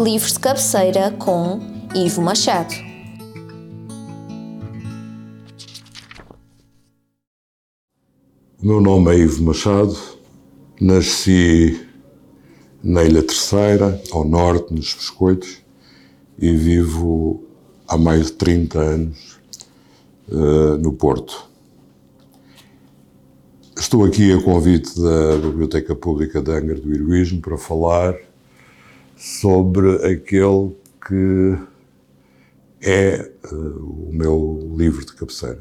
Livros de Cabeceira com Ivo Machado. O meu nome é Ivo Machado, nasci na Ilha Terceira, ao norte, nos Biscoitos, e vivo há mais de 30 anos no Porto. Estou aqui a convite da Biblioteca Pública de Angra do Heroísmo para falar sobre aquele que é o meu livro de cabeceira.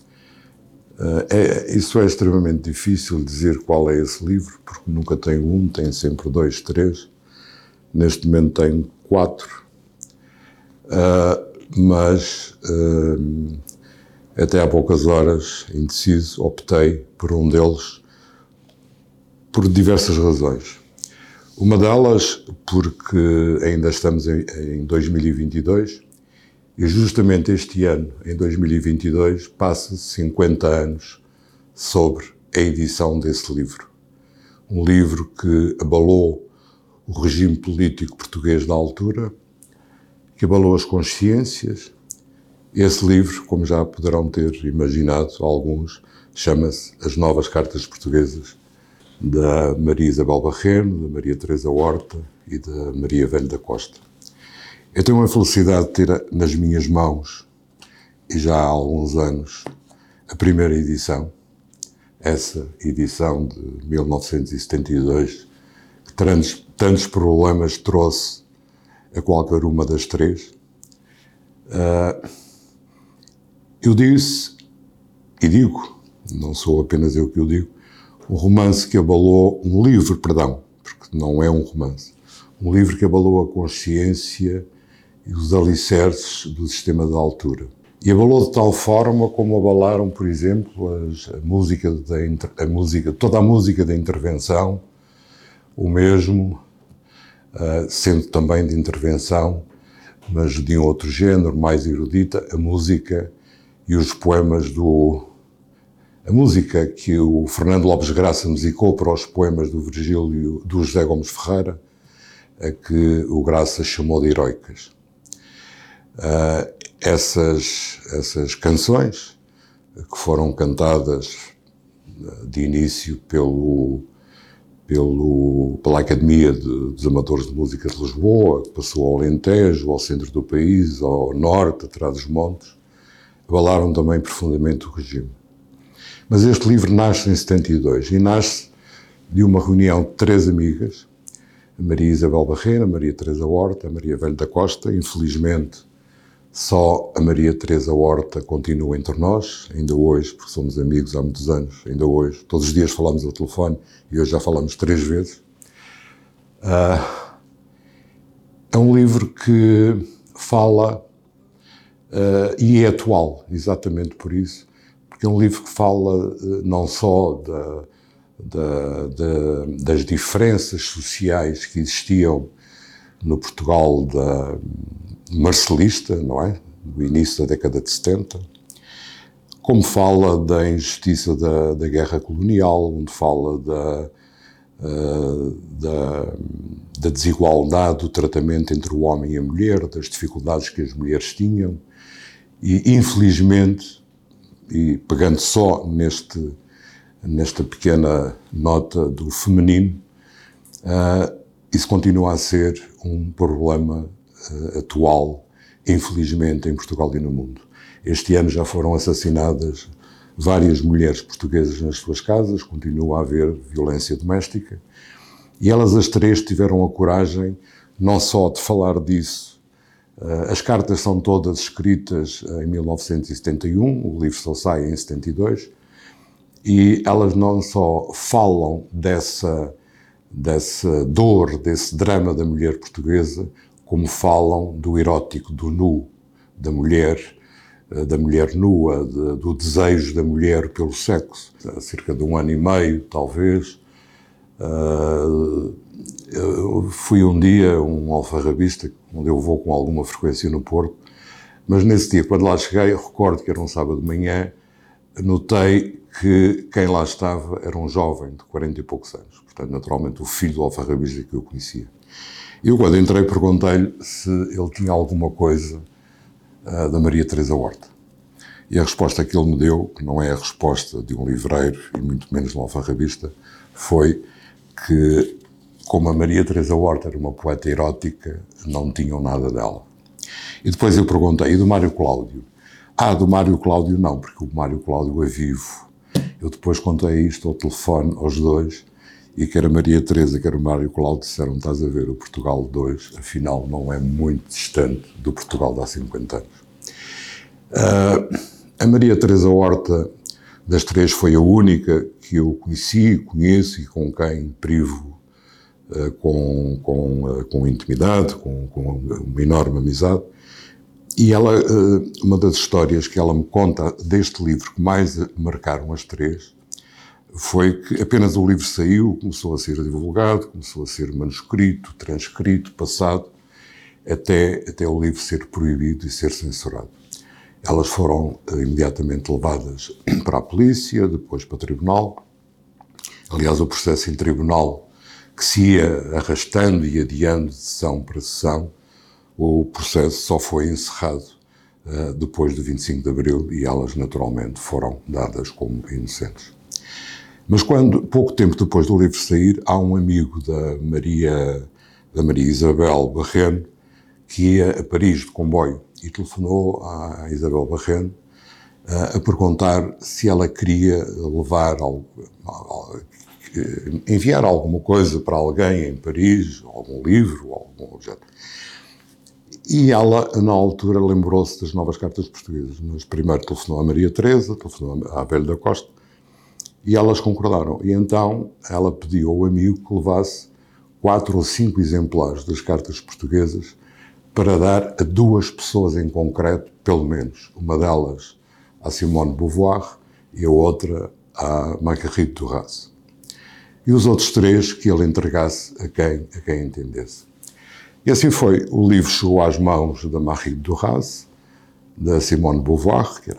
Isso é extremamente difícil dizer qual é esse livro, porque nunca tenho um, tenho sempre dois, três. Neste momento tenho 4, mas até há poucas horas, indeciso, optei por um deles por diversas razões. Uma delas porque ainda estamos em 2022 e justamente este ano, em 2022, passa 50 anos sobre a edição desse livro. Um livro que abalou o regime político português da altura, que abalou as consciências. Esse livro, como já poderão ter imaginado alguns, chama-se As Novas Cartas Portuguesas, da Maria Isabel Barreno, da Maria Teresa Horta e da Maria Velho da Costa. Eu tenho a felicidade de ter nas minhas mãos, e já há alguns anos, a primeira edição, essa edição de 1972, que tantos problemas trouxe a qualquer uma das três. Eu disse, e digo, não sou apenas eu que o digo, um livro, porque não é um romance, um livro que abalou a consciência e os alicerces do sistema da altura. E abalou de tal forma como abalaram, por exemplo, toda a música da intervenção, o mesmo, sendo também de intervenção, mas de um outro género, mais erudita, a música e os poemas a música que o Fernando Lopes Graça musicou para os poemas do Virgílio, do José Gomes Ferreira, a que o Graça chamou de heroicas. Essas canções, que foram cantadas de início pela Academia dos Amadores de Música de Lisboa, que passou ao Alentejo, ao centro do país, ao norte, atrás dos montes, abalaram também profundamente o regime. Mas este livro nasce em 72 e nasce de uma reunião de 3 amigas, a Maria Isabel Barreno, a Maria Teresa Horta, a Maria Velho da Costa. Infelizmente, só a Maria Teresa Horta continua entre nós, ainda hoje, porque somos amigos há muitos anos, ainda hoje. Todos os dias falamos ao telefone e hoje já falamos 3 vezes. É um livro que fala, e é atual, exatamente por isso, porque é um livro que fala não só das diferenças sociais que existiam no Portugal marcelista, não é? Do início da década de 70, como fala da injustiça da guerra colonial, onde fala da desigualdade do tratamento entre o homem e a mulher, das dificuldades que as mulheres tinham, e infelizmente, e pegando só nesta pequena nota do feminino, isso continua a ser um problema atual, infelizmente, em Portugal e no mundo. Este ano já foram assassinadas várias mulheres portuguesas nas suas casas, continua a haver violência doméstica, e elas as 3 tiveram a coragem não só de falar disso. As cartas são todas escritas em 1971, o livro só sai em 72, e elas não só falam dessa dor, desse drama da mulher portuguesa, como falam do erótico, do nu, da mulher nua, do desejo da mulher pelo sexo. Há cerca de 1 ano e meio, talvez, eu fui um dia um alfarrabista, onde eu vou com alguma frequência no Porto, mas nesse dia, quando lá cheguei, eu recordo que era um sábado de manhã, notei que quem lá estava era um jovem de 40 e poucos anos, portanto, naturalmente, o filho do alfarrabista que eu conhecia. Eu, quando entrei, perguntei-lhe se ele tinha alguma coisa da Maria Teresa Horta. E a resposta que ele me deu, que não é a resposta de um livreiro e muito menos de um alfarrabista, foi que, como a Maria Teresa Horta era uma poeta erótica, não tinham nada dela. E depois eu perguntei, e do Mário Cláudio? Do Mário Cláudio não, porque o Mário Cláudio é vivo. Eu depois contei isto ao telefone aos dois, e quer a Maria Teresa, quer o Mário Cláudio disseram, estás a ver, o Portugal 2, afinal, não é muito distante do Portugal de há 50 anos. A Maria Teresa Horta, das três, foi a única que eu conheci, conheço e com quem privo com intimidade, com uma enorme amizade. E ela, uma das histórias que ela me conta deste livro que mais marcaram as três foi que apenas o livro saiu, começou a ser divulgado, começou a ser manuscrito, transcrito, passado, até o livro ser proibido e ser censurado. Elas foram imediatamente levadas para a polícia, depois para o tribunal. Aliás, o processo em tribunal, que se ia arrastando e adiando de sessão para sessão, o processo só foi encerrado depois do 25 de Abril e elas, naturalmente, foram dadas como inocentes. Mas pouco tempo depois do livro sair, há um amigo da Maria Isabel Barreno que ia a Paris de comboio e telefonou à Isabel Barreno a perguntar se ela queria enviar alguma coisa para alguém em Paris, algum livro, algum objeto. E ela, na altura, lembrou-se das novas cartas portuguesas. Mas primeiro telefonou à Maria Teresa, telefonou à Abelha da Costa, e elas concordaram. E então ela pediu ao amigo que levasse 4 ou 5 exemplares das cartas portuguesas para dar a 2 pessoas em concreto, pelo menos. Uma delas à Simone de Beauvoir e a outra à Marguerite Duras. E os outros 3 que ele entregasse a quem entendesse. E assim foi. O livro chegou às mãos da Marguerite Duras, da Simone de Beauvoir, que era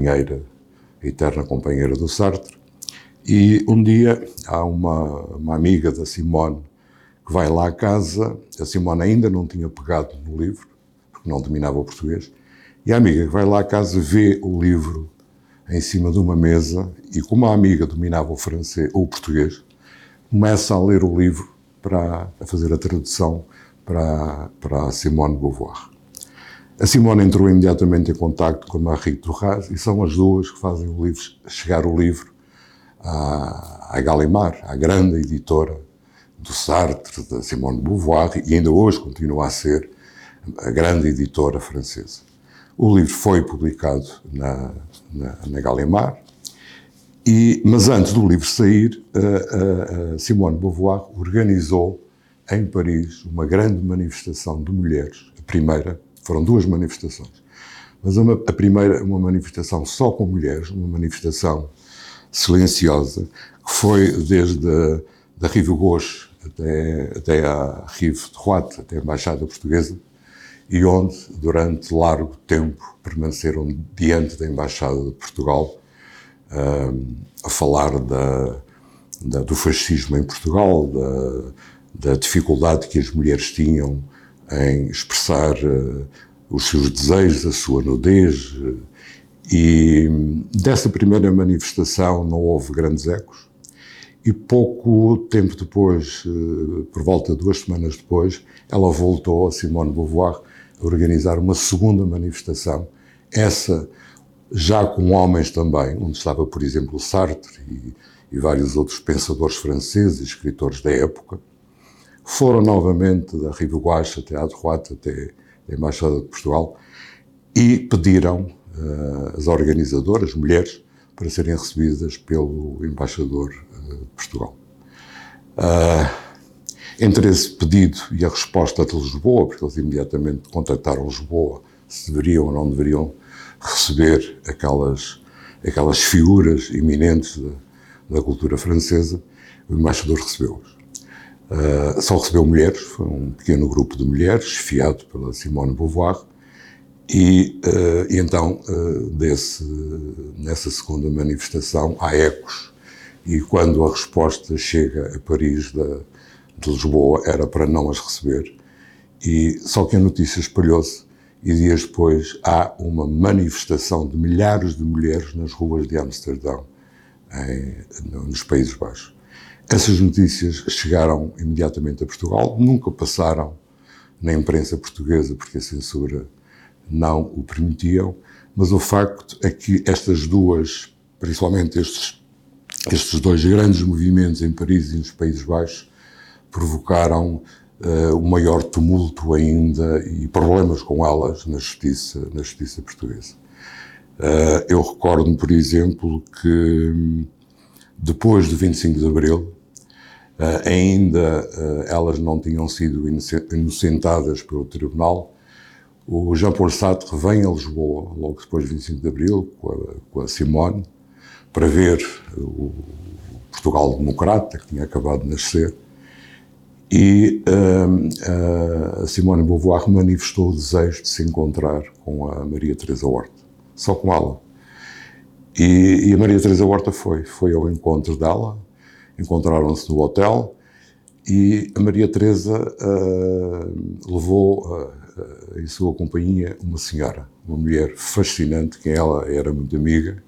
a eterna companheira do Sartre. E um dia há uma amiga da Simone que vai lá à casa. A Simone ainda não tinha pegado no livro, porque não dominava o português. E a amiga que vai lá à casa vê o livro em cima de uma mesa e, como a amiga dominava o português, começa a ler o livro a fazer a tradução para a Simone de Beauvoir. A Simone entrou imediatamente em contacto com a Marguerite Duras e são as duas que fazem chegar o livro à Gallimard, à grande editora do Sartre, da Simone de Beauvoir, e ainda hoje continua a ser a grande editora francesa. O livro foi publicado na Gallimard, mas antes do livro sair, a Simone de Beauvoir organizou em Paris uma grande manifestação de mulheres. A primeira, foram 2 manifestações, mas a primeira, uma manifestação só com mulheres, uma manifestação silenciosa, que foi desde a Rive Gauche até à Rive de Roite, até a Embaixada Portuguesa, e onde, durante largo tempo, permaneceram diante da Embaixada de Portugal a falar do fascismo em Portugal, da dificuldade que as mulheres tinham em expressar os seus desejos, a sua nudez. E dessa primeira manifestação não houve grandes ecos. E pouco tempo depois, por volta de 2 semanas depois, ela voltou, a Simone de Beauvoir, a organizar uma segunda manifestação, essa já com homens também, onde estava, por exemplo, Sartre e vários outros pensadores franceses e escritores da época. Foram novamente da Rive Gauche até à Droite, até a Embaixada de Portugal, e pediram as organizadoras, mulheres, para serem recebidas pelo embaixador de Portugal. Entre esse pedido e a resposta de Lisboa, porque eles imediatamente contactaram Lisboa se deveriam ou não deveriam receber aquelas figuras eminentes da cultura francesa, o embaixador recebeu-os. Só recebeu mulheres, foi um pequeno grupo de mulheres, esfiado pela Simone de Beauvoir, e então, nessa segunda manifestação, há ecos, e quando a resposta chega a Paris de Lisboa era para não as receber, e só que a notícia espalhou-se e dias depois há uma manifestação de milhares de mulheres nas ruas de Amsterdão, nos Países Baixos. Essas notícias chegaram imediatamente a Portugal, nunca passaram na imprensa portuguesa porque a censura não o permitiam, mas o facto é que estas duas, principalmente estes dois grandes movimentos em Paris e nos Países Baixos, provocaram o maior tumulto ainda e problemas com elas na justiça portuguesa. Eu recordo-me, por exemplo, que depois de 25 de Abril, ainda elas não tinham sido inocentadas pelo tribunal. O Jean-Paul Sartre vem a Lisboa, logo depois de 25 de Abril, com a Simone, para ver o Portugal democrata, que tinha acabado de nascer, e a Simone de Beauvoir manifestou o desejo de se encontrar com a Maria Teresa Horta, só com ela. E a Maria Teresa Horta foi ao encontro dela, encontraram-se no hotel, e a Maria Teresa levou em sua companhia uma senhora, uma mulher fascinante, que ela era muito amiga,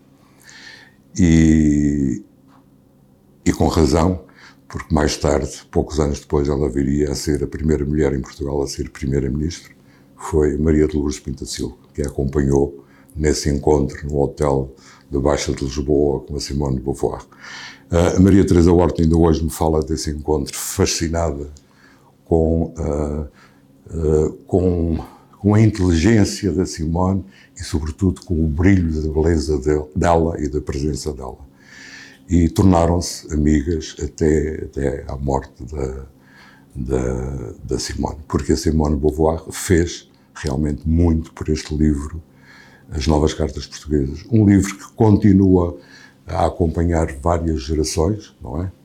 e com razão, porque mais tarde, poucos anos depois, ela viria a ser a primeira mulher em Portugal a ser primeira-ministra, foi Maria de Lourdes Pinto da Silva, que a acompanhou nesse encontro no hotel da Baixa de Lisboa com a Simone de Beauvoir. A Maria Teresa Horta ainda hoje me fala desse encontro, fascinada com a inteligência da Simone e, sobretudo, com o brilho da beleza dela e da presença dela. E tornaram-se amigas até à morte da Simone, porque a Simone de Beauvoir fez realmente muito por este livro, As Novas Cartas Portuguesas. Um livro que continua a acompanhar várias gerações, não é?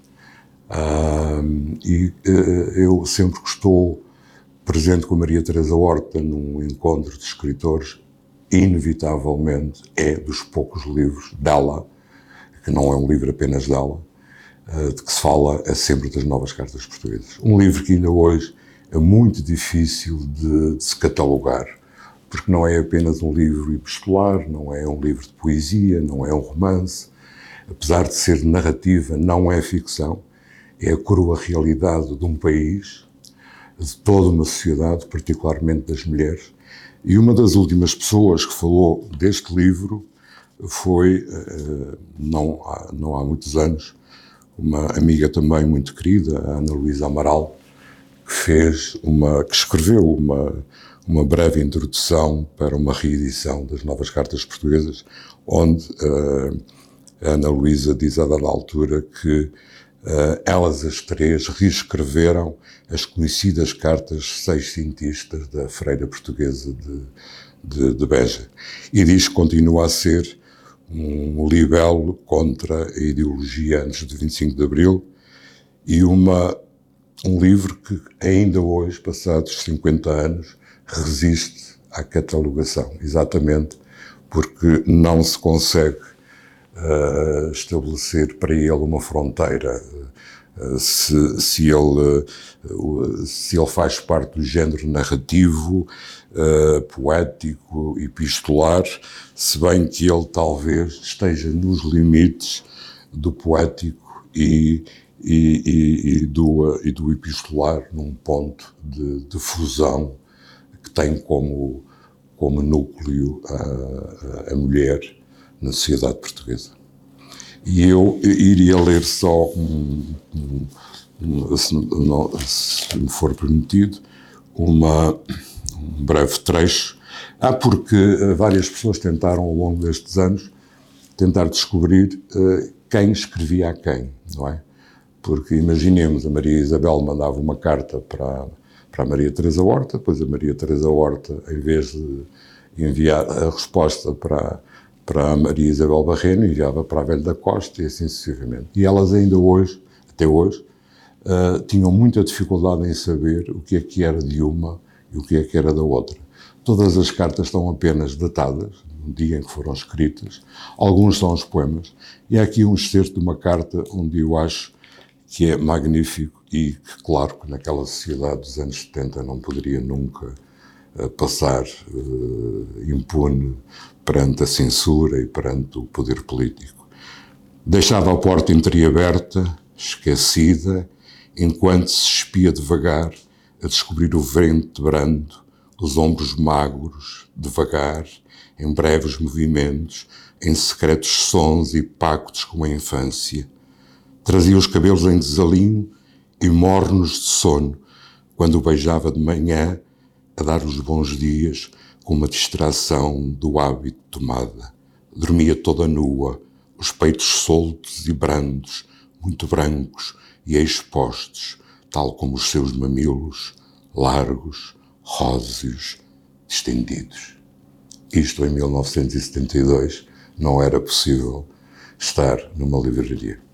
Eu sempre que estou presente com a Maria Teresa Horta num encontro de escritores, inevitavelmente é dos poucos livros dela, que não é um livro apenas dela, de que se fala sempre das Novas Cartas Portuguesas. Um livro que ainda hoje é muito difícil de se catalogar, porque não é apenas um livro epistolar, não é um livro de poesia, não é um romance. Apesar de ser narrativa, não é ficção, é a crua realidade de um país, de toda uma sociedade, particularmente das mulheres. E uma das últimas pessoas que falou deste livro foi, não há muitos anos, uma amiga também muito querida, a Ana Luísa Amaral, que escreveu uma breve introdução para uma reedição das Novas Cartas Portuguesas, onde a Ana Luísa diz a dada altura que elas as três reescreveram as conhecidas cartas seiscentistas da freira portuguesa de Beja. E diz que continua a ser um libelo contra a ideologia antes de 25 de Abril e um livro que ainda hoje, passados 50 anos, resiste à catalogação, exatamente porque não se consegue estabelecer para ele uma fronteira, se ele faz parte do género narrativo, poético, epistolar, se bem que ele talvez esteja nos limites do poético e do epistolar, num ponto de fusão que tem como núcleo a mulher na sociedade portuguesa. E eu iria ler só, se me for permitido, um breve trecho. Porque várias pessoas tentaram, ao longo destes anos, tentar descobrir quem escrevia a quem, não é? Porque, imaginemos, a Maria Isabel mandava uma carta para a Maria Teresa Horta, depois a Maria Teresa Horta, em vez de enviar a resposta para a Maria Isabel Barreno, enviava para a Velha da Costa e assim sucessivamente. E elas ainda hoje, até hoje, tinham muita dificuldade em saber o que é que era de uma e o que é que era da outra. Todas as cartas estão apenas datadas, no dia em que foram escritas, alguns são os poemas, e há aqui um excerto de uma carta onde eu acho que é magnífico e que, claro, que naquela sociedade dos anos 70 não poderia nunca passar impune perante a censura e perante o poder político. Deixava a porta entreaberta, esquecida, enquanto se espia devagar a descobrir o ventre brando, os ombros magros, devagar, em breves movimentos, em secretos sons e pactos com a infância. Trazia os cabelos em desalinho e mornos de sono, quando o beijava de manhã, a dar os bons dias com uma distração do hábito tomada. Dormia toda nua, os peitos soltos e brandos, muito brancos e expostos, tal como os seus mamilos, largos, róseos, distendidos. Isto em 1972 não era possível estar numa livraria.